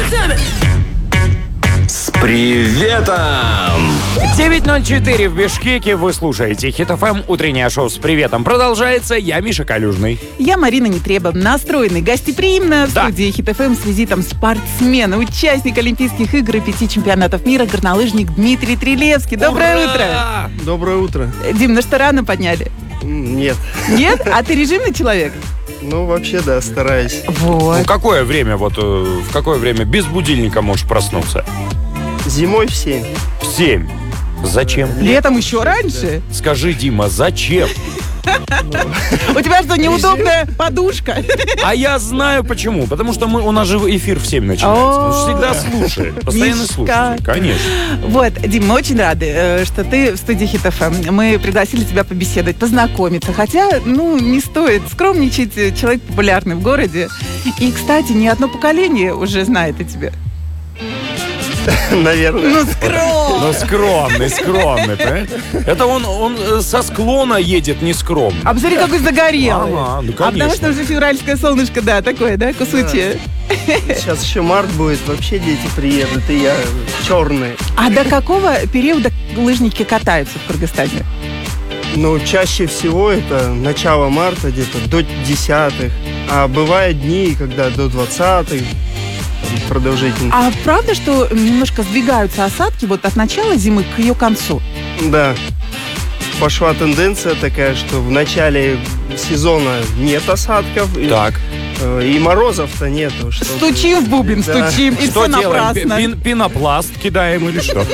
С приветом! 9:04 в Бишкеке. Вы слушаете Хит ФМ. Утреннее шоу с приветом продолжается. Я Миша Калюжный. Я Марина Нетребов. Настроенный гостеприимно в Да. студии Хит ФМ с визитом спортсмена, участник Олимпийских игр и 5 чемпионатов мира, горнолыжник Дмитрий Трилевский. Доброе утро. Доброе утро. Дим, ну что, рано подняли? Нет. Нет? А ты режимный человек? Ну, вообще, да, стараюсь. Вот. В какое время без будильника можешь проснуться? Зимой в 7. В 7. Зачем? Летом еще раньше? Скажи, Дима, зачем? У тебя что, неудобная подушка? А я знаю почему. Потому что у нас же эфир в 7 начинается. Он же всегда слушает. Постоянно Мишка. слушает. Конечно. Вот, Дим, мы очень рады, что ты в студии Хит ФМ. Мы пригласили тебя побеседовать, познакомиться. Хотя, не стоит скромничать. Человек популярный в городе. И, кстати, не одно поколение уже знает о тебе. Наверное. Скромный, понимаешь? Это он со склона едет нескромно. А посмотри, какой загорелый. Ага, ну, А потому конечно. что уже февральское солнышко, да, такое, да, кусучее. Сейчас еще март будет, вообще дети приедут, и я черный. А до какого периода лыжники катаются в Кыргызстане? Но чаще всего это начало марта, где-то до 10-х. А бывают дни, когда до 20-х продолжительно. А правда, что немножко сдвигаются осадки вот от начала зимы к ее концу? Да. Пошла тенденция такая, что в начале сезона нет осадков. Так. И морозов-то нету. Стучим в бубен, Да. стучим, и Что все напрасно. делаем? Пенопласт кидаем или что?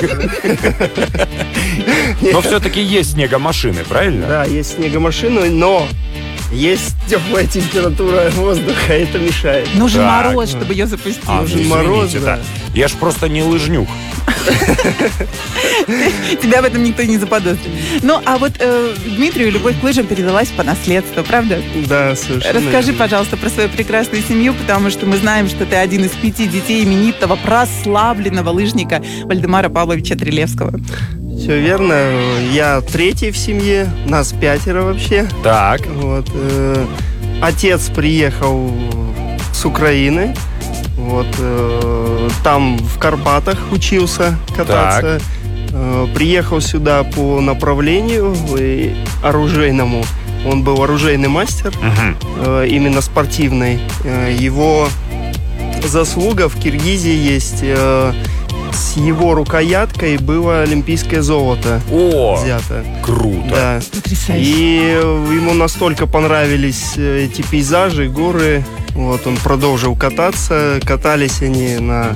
Но все-таки есть снегомашины, правильно? Да, есть снегомашины, но есть теплая температура воздуха, это мешает. Нужен Так. мороз, чтобы ее запустить. Нужен извините, мороз, да. да. Я ж просто не лыжнюк. Тебя в этом никто не заподозрит. Ну, а вот Дмитрию любовь к лыжам передалась по наследству, правда? Да, совершенно. Расскажи, верно. пожалуйста, про свою прекрасную семью, потому что мы знаем, что ты один из 5 детей именитого, прославленного лыжника Павловича Трилевского. Все верно. Я третий в семье, нас 5 вообще. Так. Вот. Отец приехал с Украины. Вот. Там в Карпатах учился кататься. Приехал сюда по направлению оружейному. Он был оружейный мастер, именно спортивный. Его заслуга в Киргизии есть. С его рукояткой было олимпийское золото О, взято. круто. Да. Потрясающе. И ему настолько понравились эти пейзажи, горы. Вот он продолжил кататься. Катались они на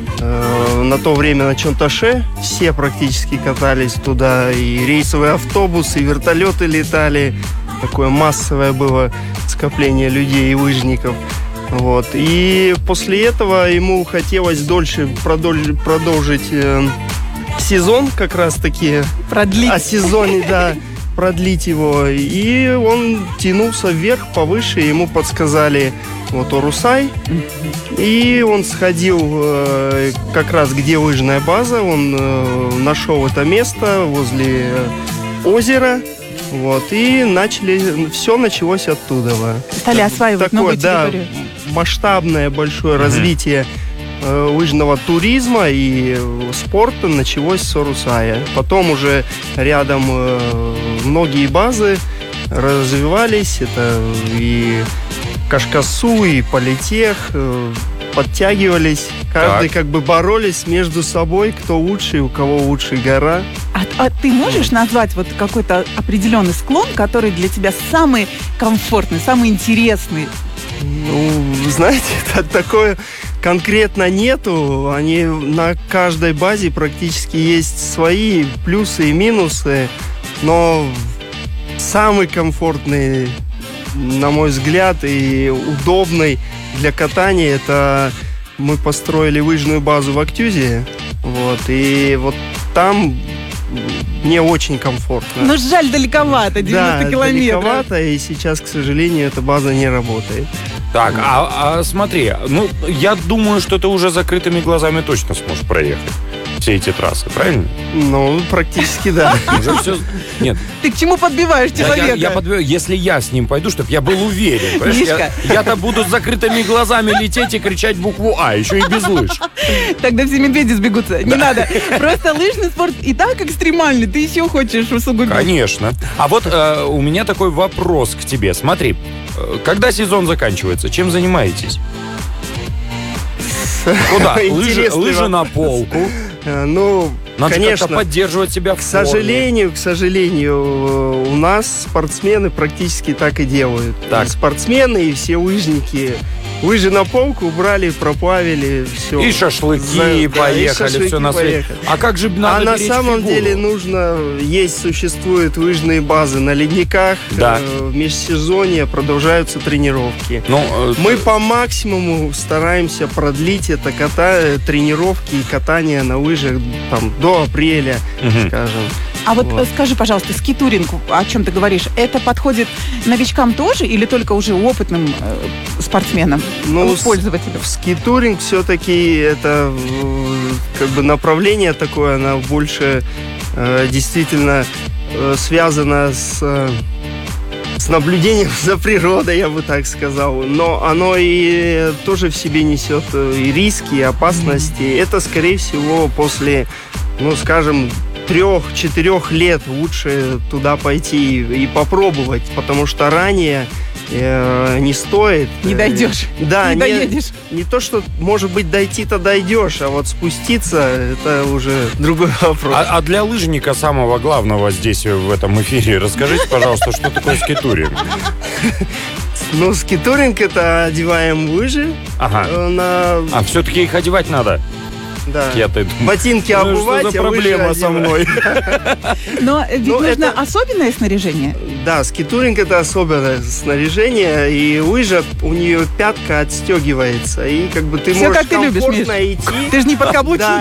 то время на Чонташе. Все практически катались туда. И рейсовые автобусы, и вертолеты летали. Такое массовое было скопление людей и лыжников. Вот. И после этого ему хотелось дольше продолжить сезон как раз-таки. Продлить. О сезоне, да, продлить его. И он тянулся вверх, повыше. Ему подсказали вот Орусай. И он сходил как раз, где лыжная база. Он нашел это место возле озера. Вот. И все началось оттуда. Стали осваивать новую территорию. Масштабное большое развитие лыжного туризма и спорта началось с Орусая. Потом уже рядом многие базы развивались. Это и Кашкасу, и Политех подтягивались. Каждый как бы боролись между собой, кто лучше, у кого лучше гора. А ты можешь назвать вот какой-то определенный склон, который для тебя самый комфортный, самый интересный? Ну, знаете, такое конкретно нету. Они на каждой базе практически есть свои плюсы и минусы. Но самый комфортный, на мой взгляд, и удобный для катания, это мы построили лыжную базу в Актюзе. Вот, и вот там мне очень комфортно. Ну, жаль, далековато, 90 километров. Далековато, и сейчас, к сожалению, эта база не работает. Так, смотри, я думаю, что ты уже закрытыми глазами точно сможешь проехать. все эти трассы, правильно? Ну, практически да. Уже все... Нет. Ты к чему подбиваешь человека? Я подбиваю, если я с ним пойду, чтобы я был уверен. Мишка. Я-то буду с закрытыми глазами лететь и кричать букву А, еще и без лыж. Тогда все медведи сбегутся. Не надо. Просто лыжный спорт и так экстремальный. Ты еще хочешь усугубить. Конечно. А вот у меня такой вопрос к тебе. Смотри, когда сезон заканчивается, чем занимаетесь? Куда? Лыжи на полку. Ну, Надо конечно, как-то поддерживать себя в форме. К сожалению, у нас спортсмены практически так и делают. Так. И спортсмены, и все лыжники. Лыжи на полку убрали, проплавили, все. И шашлыки поехали, все на свете. А как же надо на беречь самом фигуру? деле нужно, существуют лыжные базы на ледниках. Да. В межсезонье продолжаются тренировки. Мы по максимуму стараемся продлить это тренировки и катание на лыжах там, до апреля, скажем. А вот скажи, пожалуйста, скитуринг, о чем ты говоришь, это подходит новичкам тоже или только уже опытным спортсменам, пользователям? Скитуринг все-таки это как бы направление такое, оно больше действительно связано с наблюдением за природой, я бы так сказал. Но оно и тоже в себе несет и риски, и опасности. Это, скорее всего, после, скажем, 3-4 лет лучше туда пойти и попробовать, потому что ранее не стоит. Не дойдешь. Да, не доедешь. Не то, что, может быть, дойти-то дойдешь, а вот спуститься, это уже другой вопрос. А для лыжника самого главного здесь, в этом эфире, расскажите, пожалуйста, что такое скитуринг? Скитуринг — это одеваем лыжи. Ага. Все-таки их одевать надо? Да. Я-то думаю, ботинки обувать, что за проблема со мной? Но ведь нужно особенное снаряжение. Да, скитуринг — это особенное снаряжение, и лыжа, у нее пятка отстегивается, и как бы ты все можешь как ты любишь, Миш. идти. Ты же не подкаблучник. Да,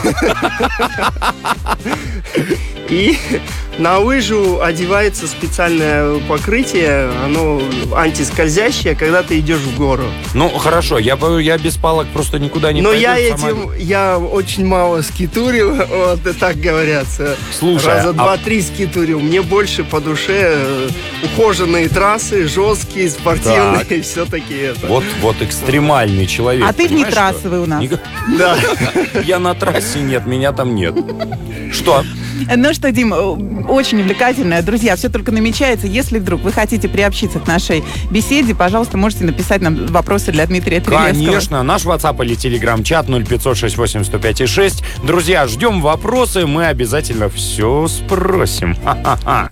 и на лыжу одевается специальное покрытие, оно антискользящее, когда ты идешь в гору. Хорошо, я без палок просто никуда не пойду. Но я очень мало скитурил, вот так говорят. Слушай, раза 2-3 скитурил. Мне больше по душе ухоженные трассы, жесткие, спортивные, все-таки это. Вот экстремальный человек. А ты не трассовый у нас. Да. Я на трассе нет, меня там нет. Что? Ну что, Дим, очень увлекательно. Друзья, все только намечается. Если вдруг вы хотите приобщиться к нашей беседе, пожалуйста, можете написать нам вопросы для Дмитрия Трилевского. Конечно. Наш WhatsApp или Telegram-чат 0500-68-105-6. Друзья, ждем вопросы. Мы обязательно все спросим. Ха-ха-ха.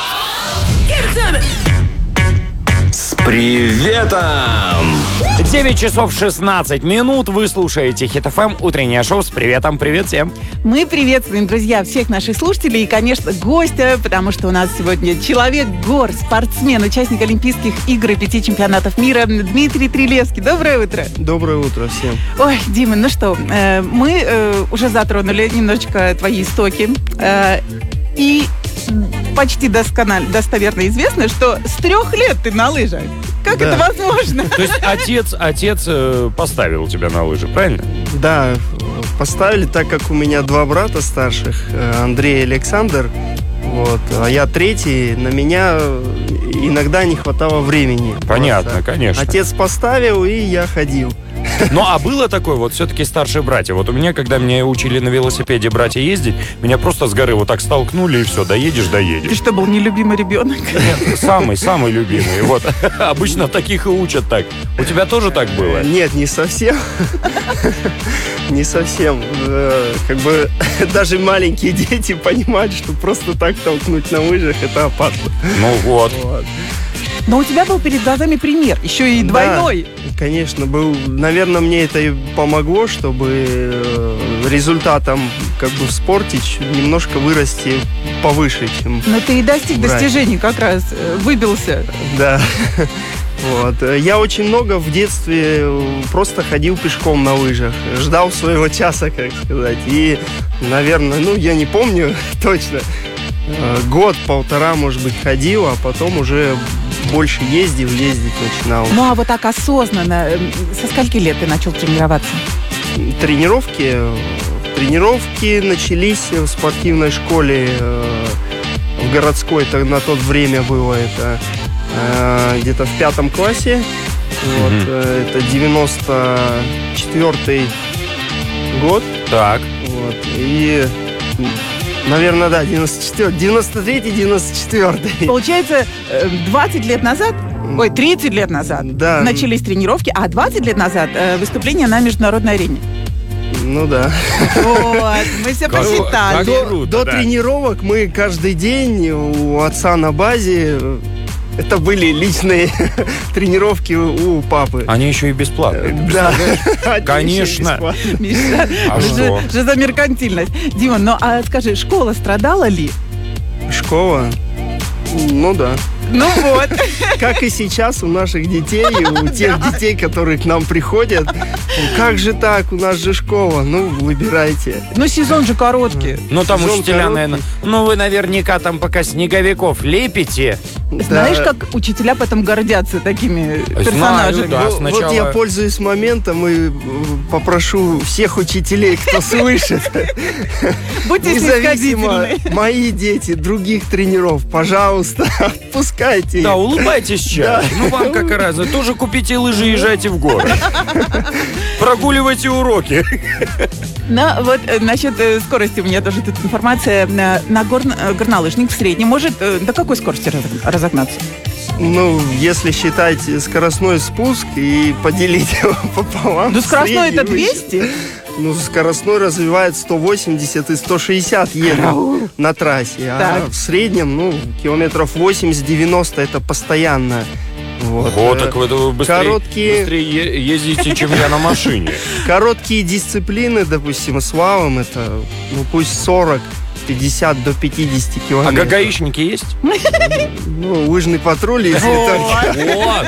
С приветом! 9 часов 16 минут. Вы слушаете Хит ФМ, утреннее шоу с приветом. Привет всем. Мы приветствуем, друзья, всех наших слушателей и, конечно, гостя, потому что у нас сегодня человек-гор, спортсмен, участник Олимпийских игр и 5 чемпионатов мира Дмитрий Трилевский. Доброе утро. Доброе утро всем. Ой, Дима, ну что, мы уже затронули немножечко твои истоки. И почти достоверно известно, что с 3 лет ты на лыжах. Как это возможно? То есть отец поставил тебя на лыжи, правильно? Да, поставили, так как у меня 2 брата старших, Андрей и Александр, а я 3, на меня иногда не хватало времени. Понятно, просто. Конечно. Отец поставил, и я ходил. А было такое, все-таки старшие братья. У меня, когда меня учили на велосипеде братья ездить, меня просто с горы так столкнули, и все, доедешь. Ты что, был нелюбимый ребенок? Нет, самый любимый. Обычно таких и учат так. У тебя тоже так было? Нет, не совсем. Не совсем. Как бы даже маленькие дети понимают, что просто так толкнуть на лыжах — это опасно. Но у тебя был перед глазами пример, еще и двойной. Да, конечно, был. Наверное, мне это и помогло, чтобы результатом в спорте немножко вырасти повыше, чем. Но ты и достиг достижений как раз, выбился. Да. Я очень много в детстве просто ходил пешком на лыжах, ждал своего часа, как сказать. И, наверное, я не помню точно, 1-1.5, может быть, ходил, а потом уже больше ездить начинал. А вот так осознанно, со скольки лет ты начал тренироваться? Тренировки Тренировки начались в спортивной школе в городской, это на то время было это где-то в 5 классе. Вот, это 94-й год. Так. Вот, и, наверное, да, 93-94. Получается, 20 лет назад, 30 лет назад Да. начались тренировки, а 20 лет назад выступление на международной арене. Ну да. Вот, мы все Как посчитали. круто, До да. тренировок мы каждый день у отца на базе. Это были личные тренировки у папы. Они еще и бесплатные. Да. Конечно. Миша, А что? что за меркантильность? Дима, ну а скажи, школа страдала ли? Школа? Ну да. Ну вот. Как и сейчас у наших детей, у тех детей, которые к нам приходят. Как же так? У нас же школа. Ну, выбирайте. Ну сезон же короткий. Ну, там Сезон учителя, короткий. наверное... Ну, вы наверняка там пока снеговиков лепите. Знаешь, Да. как учителя потом гордятся такими персонажами? да. Вот сначала- я пользуюсь моментом и попрошу всех учителей, кто слышит, Будьте независимо, снисходительны. мои дети, других тренеров, пожалуйста, отпускайте Да, их. улыбайтесь чаще. Ну, вам какая разница. Тоже купите лыжи и езжайте в горы. Прогуливайте уроки. Ну, вот насчет скорости у меня тоже тут информация. На горнолыжник в среднем может до какой скорости разогнаться? Ну, если считать скоростной спуск и поделить его пополам. Ну, скоростной это средний выше. 200? Ну, скоростной развивает 180 и 160 едут на трассе. А Так. в среднем, ну, километров 80-90 это постоянно. Вот. Вот, так вы Короткие- быстрее ездите, чем я на машине. Короткие дисциплины, допустим, слалом, это, ну, пусть 40, 50 до 50 А километров. гагаишники есть? Ну, лыжный патруль, если только. Вот.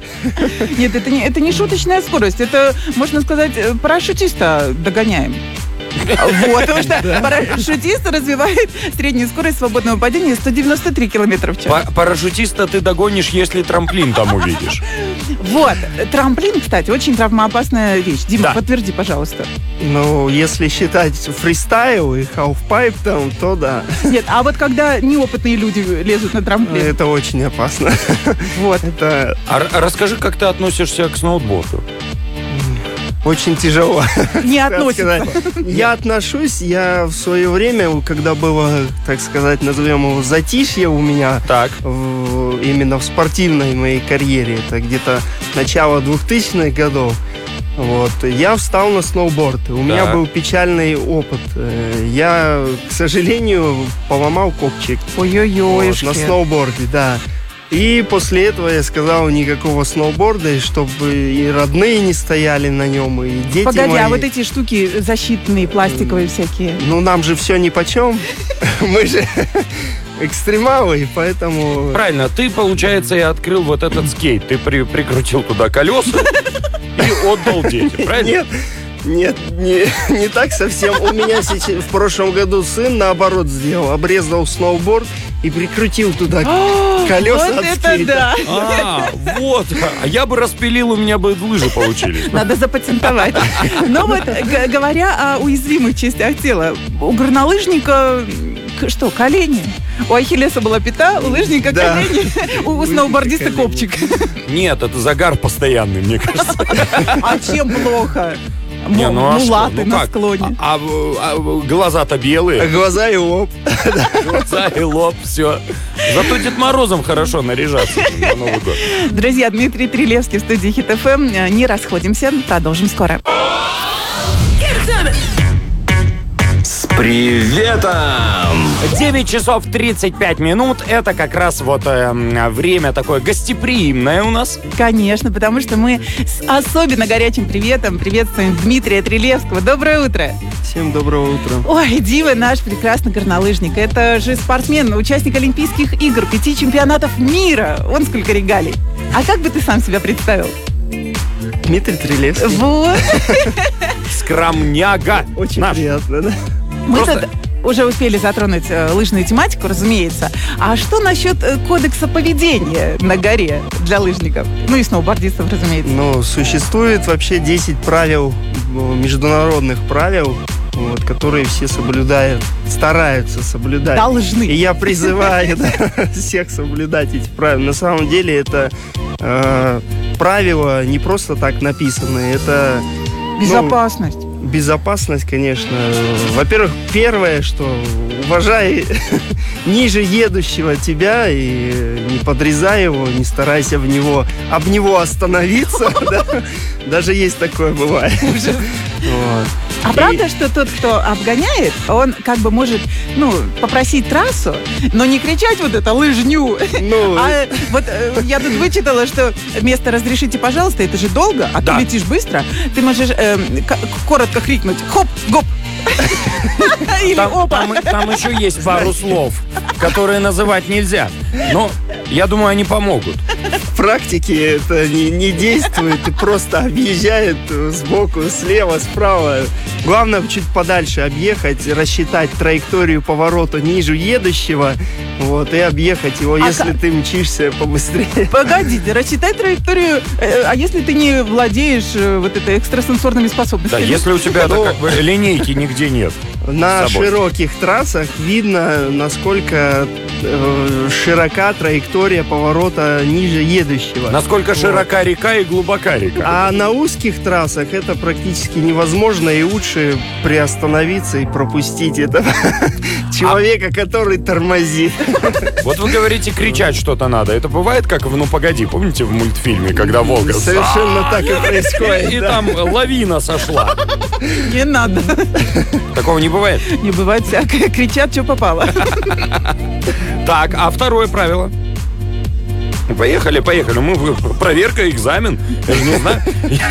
Нет, это не шуточная скорость. Это, можно сказать, парашютиста догоняем. Вот, потому что парашютист развивает среднюю скорость свободного падения 193 км в час. Парашютиста ты догонишь, если трамплин там увидишь. Вот. Трамплин, кстати, очень травмоопасная вещь. Дима, Да. подтверди, пожалуйста. Ну, если считать фристайл и халфпайп там, то да, Нет, а вот когда неопытные люди лезут на трамплин. это очень опасно. Вот. Это А расскажи, как ты относишься к сноуборду? очень тяжело. Не Так относится. сказать. Я отношусь, я в свое время, когда было, так сказать, назовем его затишье у меня, Так. именно в спортивной моей карьере, это где-то начало 2000-х годов, вот, я встал на сноуборд. У меня был печальный опыт. Я, к сожалению, поломал копчик. Ой-ой-ой. Вот, на сноуборде, да. И после этого я сказал, никакого сноуборда, и чтобы и родные не стояли на нем, и дети Погоди, мои. а вот эти штуки защитные, пластиковые всякие. Ну, нам же все нипочем. Мы же экстремалы, и поэтому... Правильно, ты, получается, и открыл вот этот скейт. Ты прикрутил туда колеса и отдал детям, правильно? Нет, не так совсем. У меня сейчас в прошлом году сын наоборот сделал. Обрезал сноуборд и прикрутил туда колеса Вот от это скейта. да! А, вот. А я бы распилил, у меня бы лыжи получились. Надо запатентовать. Но вот, говоря о уязвимых частях тела, у горнолыжника что, колени? У ахиллеса была пята, у лыжника Да. колени, у сноубордиста колени. копчик. Нет, это загар постоянный, мне кажется. А чем плохо? Не, ну а что? Мулаты Ну на как? склоне. А глаза-то белые, Глаза и лоб. глаза и лоб, все. Зато Дед Морозом хорошо наряжаться на Новый год. Друзья, Дмитрий Трилевский в студии Хит ФМ. Не расходимся, продолжим скоро. С приветом! 9 часов 35 минут. Это как раз вот время такое гостеприимное у нас. Конечно, потому что мы с особенно горячим приветом приветствуем Дмитрия Трилевского. Доброе утро. Всем доброго утра. Ой, Дима наш прекрасный горнолыжник. Это же спортсмен, участник Олимпийских игр, 5 чемпионатов мира. Он сколько регалий. А как бы ты сам себя представил? Дмитрий Трилевский. Вот. Скромняга. Очень Наш. приятно, да? Мы Просто- тут уже успели затронуть лыжную тематику, разумеется. А что насчет кодекса поведения на горе для лыжников? Ну и сноубордистов, разумеется. Ну, существует вообще 10 правил, международных правил вот, которые все соблюдают, стараются соблюдать. Должны. И я призываю всех соблюдать эти правила. На самом деле это правила не просто так написаны, это... Безопасность. Безопасность, конечно. Во-первых, первое, что уважай ниже едущего тебя и не подрезай его, не старайся об него остановиться. Да? Даже есть такое, бывает. Вот. А правда, что тот, кто обгоняет, он как бы может, попросить трассу, но не кричать вот это лыжню. А вот я тут вычитала, что вместо «разрешите, пожалуйста», это же долго, а ты летишь быстро, ты можешь коротко крикнуть «хоп, гоп». Или «опа». Там еще есть пару слов, которые называть нельзя. Но я думаю, они помогут. В практике это не действует, и просто объезжает сбоку, слева, справа. Главное чуть подальше объехать, рассчитать траекторию поворота ниже едущего, вот, и объехать его, если ты мчишься побыстрее. Погодите, рассчитать траекторию, а если ты не владеешь вот этой экстрасенсорными способностями? Да, если у тебя как бы линейки нигде нет. На широких трассах видно, насколько широка траектория поворота ниже едущего. Насколько широка река и глубока река. А на узких трассах это практически невозможно, и лучше приостановиться и пропустить этого человека, который тормозит. Вот вы говорите, кричать что-то надо. Это бывает как в «Ну, погоди», помните в мультфильме, когда Волга... Совершенно так и происходит. И там лавина сошла. Не надо. Такого не бывает? Не бывает всякое. Кричат, что попало. Так, а второе правило? Поехали. Проверка, экзамен. Я не знаю.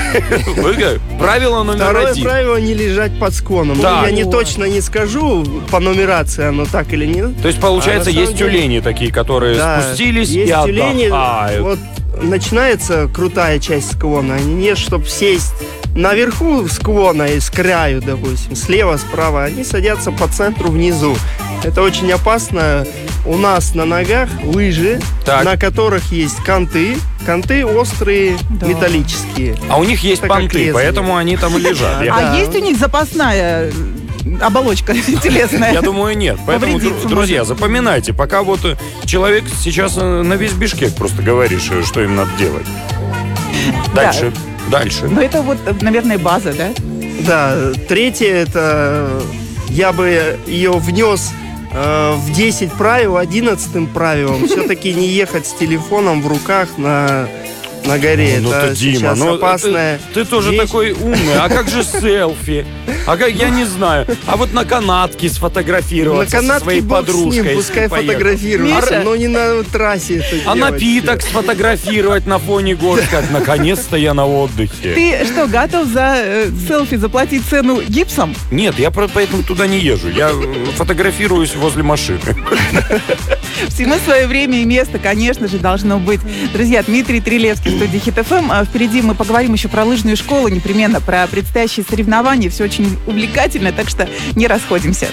Правило номер Второе 1. правило — не лежать под склоном. Да. Я точно не скажу по нумерации, оно так или нет. То есть, получается, есть тюлени такие, которые спустились и отдыхают. Вот начинается крутая часть склона. Они чтобы сесть наверху склона и с краю, допустим, слева, справа. Они садятся по центру внизу. Это очень опасно. У нас на ногах лыжи, на которых есть канты. Канты острые, металлические. А у них есть понты, поэтому они там и лежат. А есть у них запасная оболочка телесная? Я думаю, нет. Поэтому, друзья, запоминайте, пока вот человек сейчас на весь Бишкек просто говоришь, что им надо делать. Дальше. Ну, это вот, наверное, база, да? Да. Третье, это я бы ее внес в 10 правил, 11-м правилом. Все-таки не ехать с телефоном в руках на горе. Это сейчас опасная ты тоже вещь. Такой умный. А как же селфи? Я не знаю. А вот на канатке сфотографироваться со своей подружкой. С ним, пускай фотографируют, но не на трассе это делать. А напиток сфотографировать на фоне гор, как наконец-то я на отдыхе. Ты что, готов за селфи заплатить цену гипсом? Нет, я поэтому туда не езжу. Я фотографируюсь возле машины. Всему свое время и место, конечно же, должно быть. Друзья, Дмитрий Трилевский в студии Хит ФМ. Впереди мы поговорим еще про лыжную школу, непременно про предстоящие соревнования. Все очень увлекательно, так что не расходимся.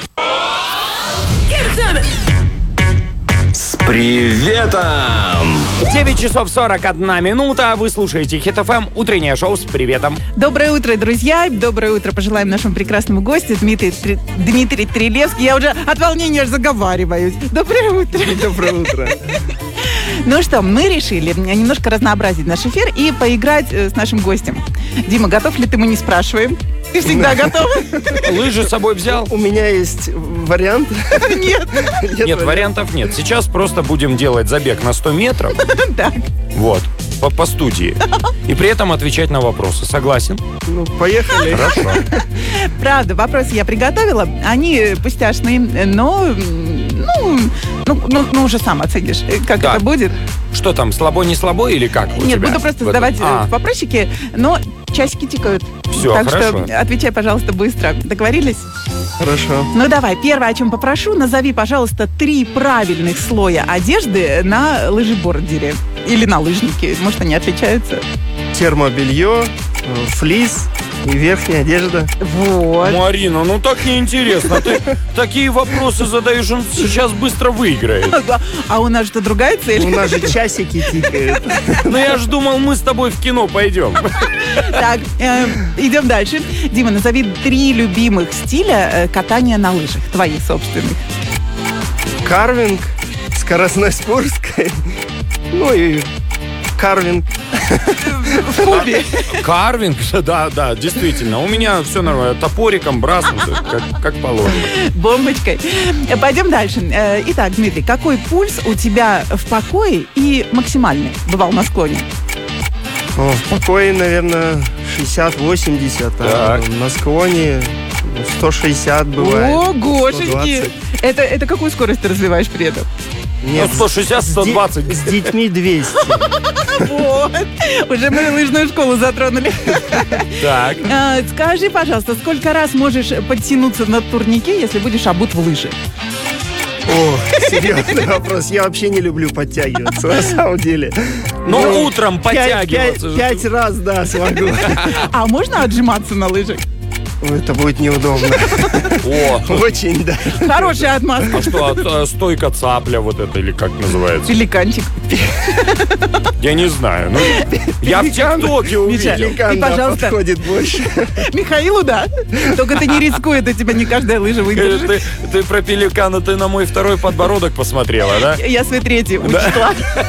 С приветом! 9 часов 41 минута. Вы слушаете Хит ФМ, утреннее шоу с приветом. Доброе утро, друзья. Доброе утро пожелаем нашему прекрасному гостю Дмитрий Трилевский. Я уже от волнения заговариваюсь. Доброе утро. Доброе утро. Ну что, мы решили немножко разнообразить наш эфир и поиграть с нашим гостем. Дима, готов ли ты? Мы не спрашиваем. Ты всегда готов? Лыжи с собой взял? У меня есть вариант. Нет, вариантов нет. Сейчас просто будем делать забег на 100 метров. Так. Вот. По студии. И при этом отвечать на вопросы. Согласен? Ну, поехали. Хорошо. Правда, вопросы я приготовила. Они пустяшные, но... Ну, уже сам оценишь, как это будет. Что там, слабо, не слабо или как? Нет, буду просто задавать вопросики, но часики тикают. Все, так хорошо. что отвечай, пожалуйста, быстро. Договорились? Хорошо. Ну, давай. Первое, о чем попрошу, назови, пожалуйста, 3 правильных слоя одежды на лыжебордере. Или на лыжнике. Может, они отличаются? Термобелье, флис и верхняя одежда. Вот. Марина, ну так неинтересно. Ты такие вопросы задаешь, он сейчас быстро выиграет. А у нас что, другая цель? У нас же часики тикают. Ну я ж думал, мы с тобой в кино пойдем. Так, идем дальше. Дима, назови 3 любимых стиля катания на лыжах, твоих собственных. Карвинг, скоростной спуск, ну и карвинг. В клубе. Карвинг, да, действительно. У меня все нормально. Топориком, брасом, как положено. Бомбочкой. Пойдем дальше. Итак, Дмитрий, какой пульс у тебя в покое и максимальный бывал на склоне? В покое, наверное, 60-80, а Так. на склоне 160 бывает. О, Гошеньки! 120. Это какую скорость ты развиваешь при этом? Нет, 160-120. с детьми 200. Вот. Уже мы лыжную школу затронули. Так. Скажи, пожалуйста, сколько раз можешь подтянуться на турнике, если будешь обут в лыжи? О, серьезный вопрос. Я вообще не люблю подтягиваться, на самом деле. Ну, утром подтягиваться. 5 раз, да, смогу. А можно отжиматься на лыжах? Это будет неудобно. О, Очень, да. Хорошая отмазка. а что, стойка цапля вот это, или как называется? Пеликанчик. Я не знаю. Ну, я в ТикТоке увидел. Пеликан, И, да, пожалуйста. подходит больше. Михаилу, да. Только ты не рискуй, это тебя не каждая лыжа выдержит. Ты про пеликана, ты на мой второй подбородок посмотрела, да? Я свой третий учла.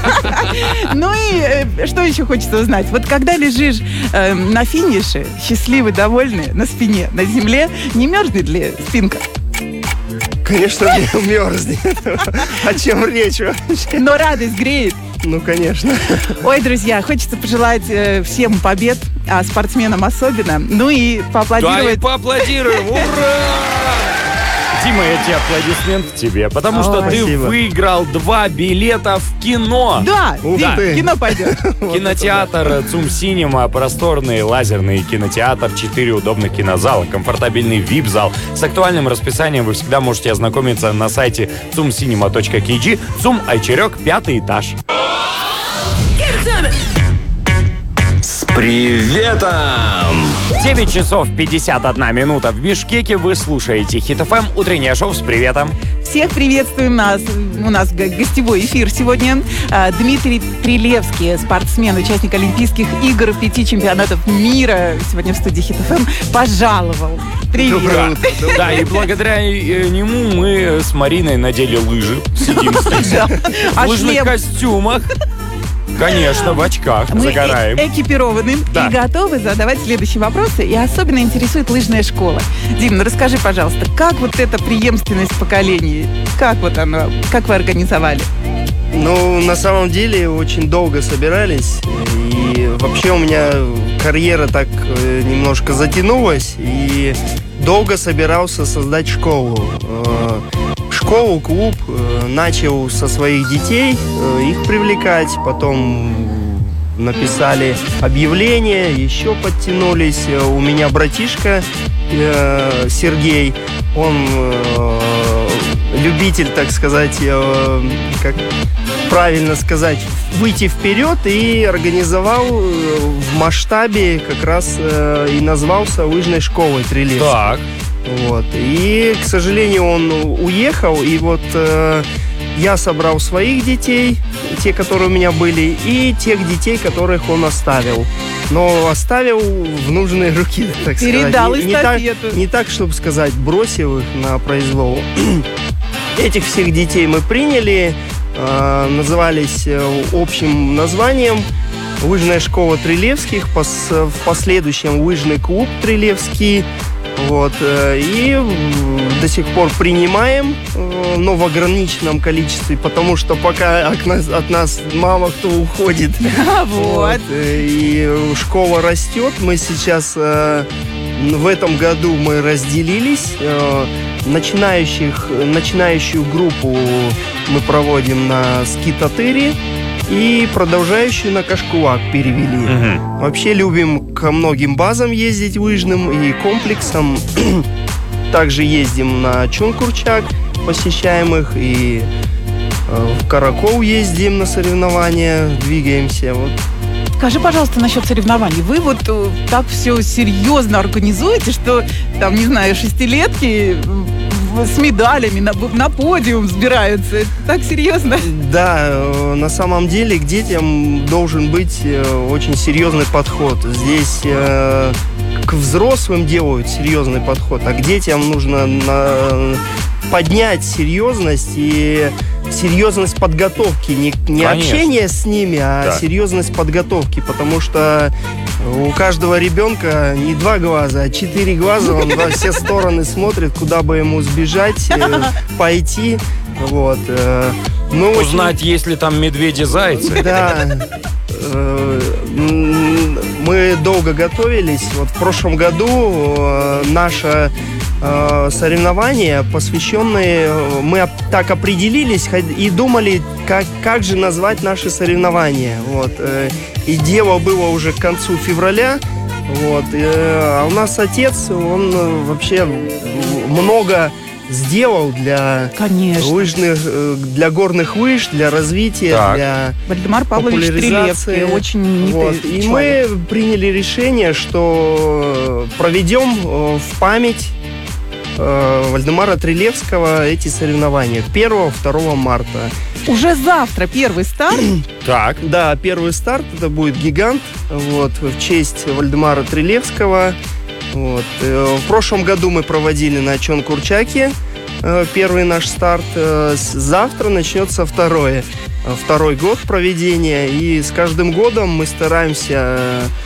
Ну и что еще хочется узнать? Вот когда лежишь на финише, счастливый, довольный, на спине, на земле, не мерзнет ли спинка? Конечно, мерзнет. О чем речь вообще? Но радость греет. Ну, конечно. Ой, друзья, хочется пожелать всем побед, а спортсменам особенно. Ну и Да, и поаплодировать. поаплодируем. Ура! Дима, эти аплодисменты тебе, потому что ты Спасибо. выиграл 2 билета в кино. Да, Ух Дим, ты. кино пойдет. Кинотеатр ЦУМ Синема, просторный лазерный кинотеатр, 4 удобных кинозала, комфортабельный VIP-зал. С актуальным расписанием вы всегда можете ознакомиться на сайте tsumcinema.kg. ЦУМ Айчарек, 5-й этаж. С приветом! 9 часов 51 минута в Бишкеке. Вы слушаете Хит ФМ, утреннее шоу с приветом. Всех приветствуем нас. У нас гостевой эфир сегодня. Дмитрий Трилевский, спортсмен, участник Олимпийских игр, 5 чемпионатов мира. Сегодня в студии Хит ФМ пожаловал. Привет. Доброе утро. Да, и благодаря нему мы с Мариной надели лыжи. Сидим здесь. В А лыжных шлем? костюмах. Конечно, в очках. Мы Загораем. экипированы Да. и готовы задавать следующие вопросы. И особенно интересует лыжная школа. Дим, ну расскажи, пожалуйста, как вот эта преемственность поколений? Как вот она? Как вы организовали? Ну, на самом деле, очень долго собирались. И вообще у меня карьера так немножко затянулась. И долго собирался создать школу. Школу, клуб. Начал со своих детей их привлекать. Потом написали объявление, еще подтянулись. У меня братишка Сергей. Он любитель, так сказать, как правильно сказать, выйти вперед, и организовал в масштабе как раз и назвался лыжной школой Трилевский. Так. Вот. И, к сожалению, он уехал, и вот я собрал своих детей, те, которые у меня были, и тех детей, которых он оставил. Но оставил в нужные руки, так Передал сказать. эстафету. Не так, чтобы сказать, бросил их на произвол. Этих всех детей мы приняли, назывались общим названием «Лыжная школа Трилевских», в последующем «Лыжный клуб Трилевский». Вот. И до сих пор принимаем, но в ограниченном количестве, потому что пока от нас мало кто уходит. Вот. И школа растет. Мы сейчас в этом году мы разделились. Начинающую группу мы проводим на Ски-Татыри. И продолжающую на Кашкулак перевели. Вообще любим ко многим базам ездить лыжным и комплексам. Также ездим на Чункурчак, посещаем их, и в Каракол ездим на соревнования, двигаемся. Вот Скажи, пожалуйста, насчет соревнований. Вы вот так все серьезно организуете, что, там, не знаю, шестилетки с медалями на подиум взбираются. Это так серьезно? Да, на самом деле к детям должен быть очень серьезный подход. Здесь к взрослым делают серьезный подход, а к детям нужно поднять серьезность и серьезность подготовки. Не общение с ними, а серьезность подготовки. Потому что у каждого ребенка не 2 глаза, а 4 глаза. Он во все стороны смотрит, куда бы ему сбежать, пойти. Вот. Узнать, есть ли там медведи-зайцы. Да. Мы долго готовились. Вот в прошлом году наше соревнования, посвященные... Мы так определились и думали, как же назвать наши соревнования. Вот. И дело было уже к концу февраля. Вот. А у нас отец, он вообще много сделал для лыжных, для горных лыж, для развития, для Вальдемар Павлович Трилевский, очень именитый человек. И мы приняли решение, что проведем в память Вальдемара Трилевского эти соревнования 1-2 марта. Уже завтра первый старт? Так. Да, первый старт, это будет гигант, вот, в честь Вальдемара Трилевского. Вот. В прошлом году мы проводили на Чонкурчаке первый наш старт. Завтра начнется второй год проведения. И с каждым годом мы стараемся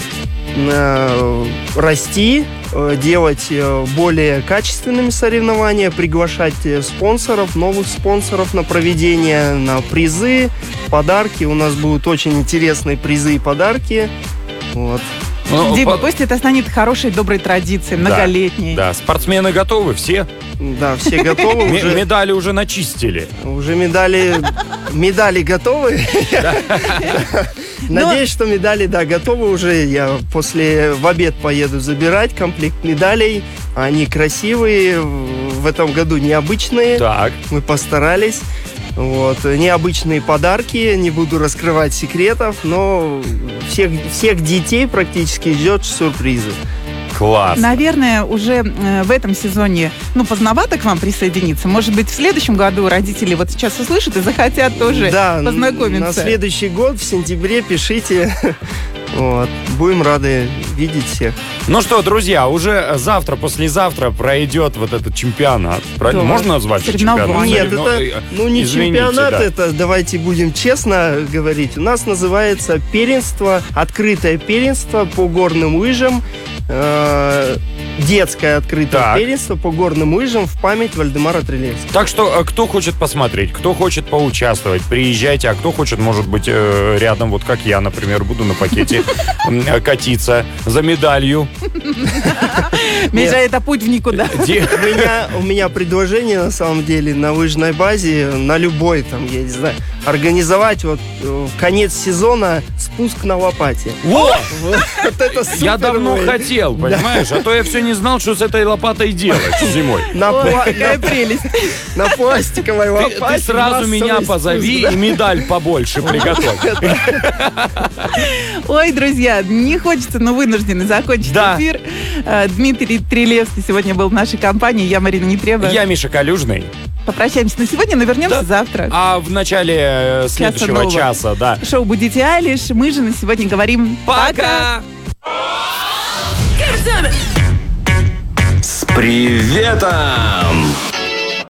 расти, делать более качественными соревнования, приглашать спонсоров, новых спонсоров на проведение, на призы, подарки. У нас будут очень интересные призы и подарки. Вот. Дима, пусть это станет хорошей, доброй традицией, многолетней. Да, спортсмены готовы, все? Да, все готовы. Медали уже начистили. Уже медали готовы. Надеюсь, что медали, готовы уже. Я в обед поеду забирать комплект медалей. Они красивые, в этом году необычные. Так. Мы постарались. Вот. Необычные подарки, не буду раскрывать секретов, но всех детей практически ждет сюрпризы. Класс. Наверное, уже в этом сезоне, поздновато к вам присоединиться. Может быть, в следующем году родители вот сейчас услышат и захотят тоже познакомиться. На следующий год, в сентябре, пишите. Вот. Будем рады видеть всех. Ну что, друзья, уже завтра, послезавтра пройдет вот этот чемпионат. Правильно? Можно назвать чемпионат? Нет, это не чемпионат, это, давайте будем честно говорить. У нас называется открытое первенство по горным лыжам. Детское открытое первенство по горным лыжам в память Вальдемара Трилевского. Так что, кто хочет посмотреть, кто хочет поучаствовать, приезжайте, а кто хочет, может быть, рядом, вот как я, например, буду на пакете катиться за медалью. Миша, это путь в никуда. У меня предложение, на самом деле, на лыжной базе, на любой, я не знаю, организовать в конец сезона спуск на лопате. Вот это супер. Я давно хотел, понимаешь? А то я все не знал, что с этой лопатой делать зимой. Какая прелесть. На пластиковой лопате. Ты сразу меня позови и медаль побольше приготовь. Ой, друзья, не хочется, но вынуждены закончить эфир. Дмитрий Трилевский сегодня был в нашей компании. Я Марина Нетребова. Я Миша Калюжный. Попрощаемся на сегодня, но вернемся завтра. А в начале следующего часа, шоу «Будите Алиш». Мы же на сегодня говорим пока! С приветом!